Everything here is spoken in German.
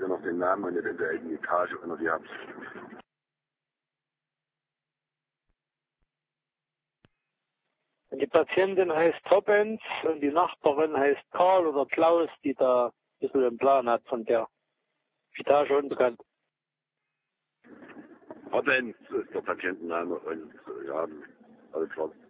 ja noch den Namen und eventuell die Etage unter die habt. Die Patientin heißt Toppens und die Nachbarin heißt Karl oder Klaus, die da ein bisschen den Plan hat von der Etage unbekannt. Toppens ist der Patientenname und ja, alles klar.